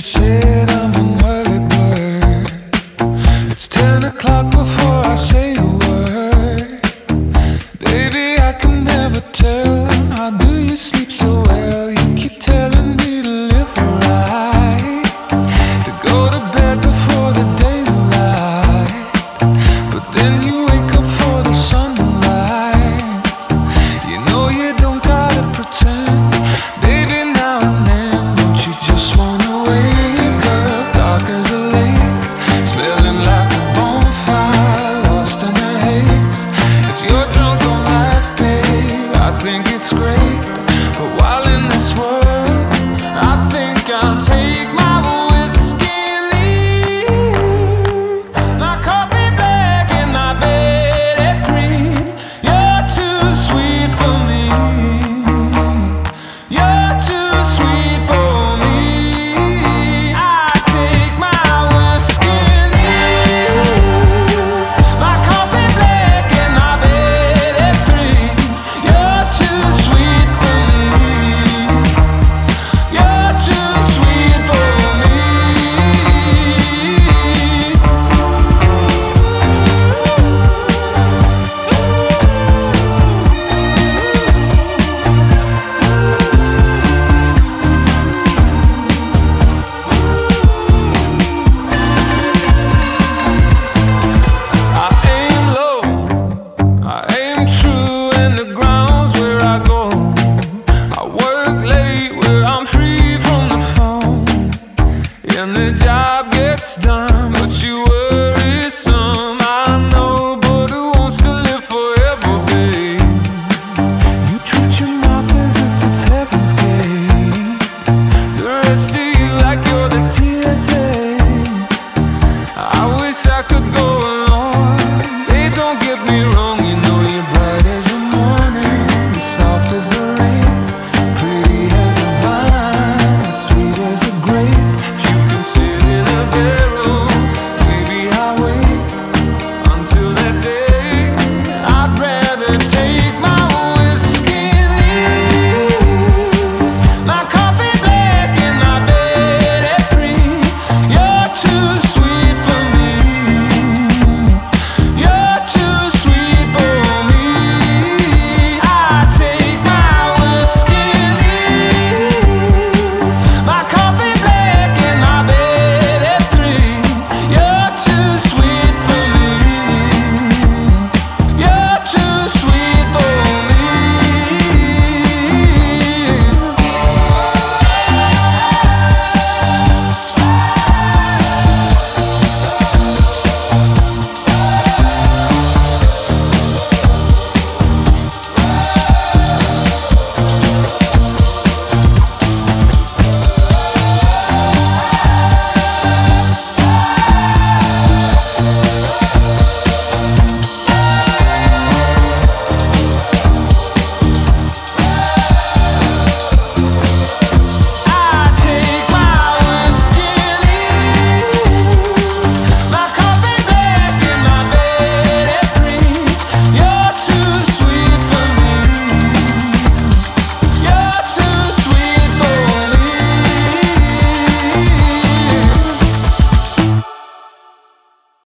said I'm an early bird. It's 10 o'clock before I say a word. Baby, I can never tell. How do you sleep so well? You keep telling me to live right, to go to bed before the daylight, but then you wake up for the sunrise. You know you don't gotta pretend. Baby, now and then, don't you just wanna wake up dark as a lake, smelling like a bonfire, lost in a haze. If you're drunk on life, babe, I think it's great. But while in this world, I think I'll take my whiskey and leave. My coffee black in my bed at 3. You're too sweet for me. You're too sweet for me. I take my whiskey and leave. My coffee black in my bed at 3. You're too sweet